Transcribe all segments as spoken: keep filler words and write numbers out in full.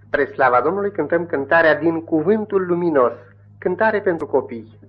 Spre slava Domnului cântăm cântarea Din Cuvântul Luminos, cântare pentru copii.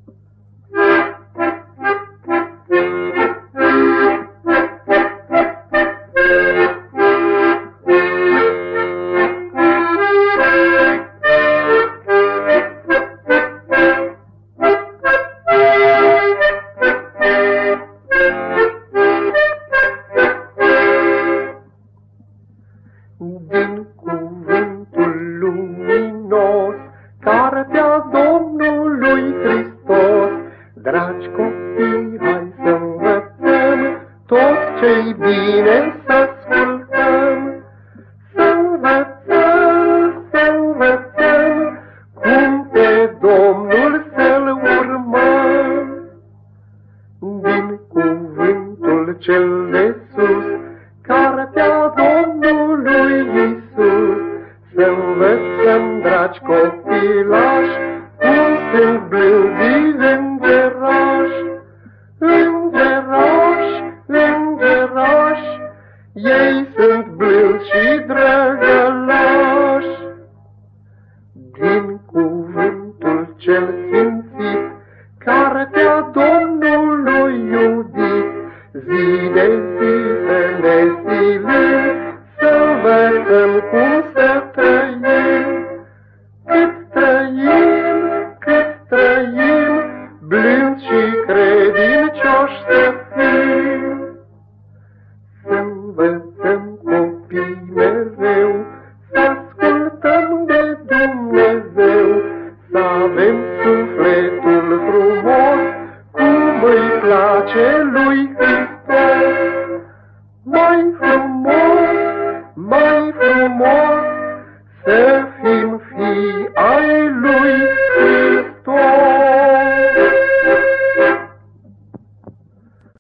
Din cuvântul luminos, cartea Domnului Hristos, dragi copii, hai să învățăm tot ce-i bine să ascultăm. Să învățăm, să învățăm cum pe Domnul să-L urmăm. Din cuvântul cel de sus, cartea Domnului Iisus, să învățăm, dragi copilași, cum sunt blânzi îngerași. Îngerași, îngerași, ei sunt blânzi și drăgălași. Din cuvântul cel sfințit, cartea Domnului iubit, zi de zi să ne silim, să învățăm cum să trăim. Cât trăim, cât trăim, blânzi și credincioși să fim. Să învățăm copii mereu, să ascultăm de Dumnezeu, să avem sufletul frumos, cum îi place lui Hristos. Mai frumos, mai frumos, să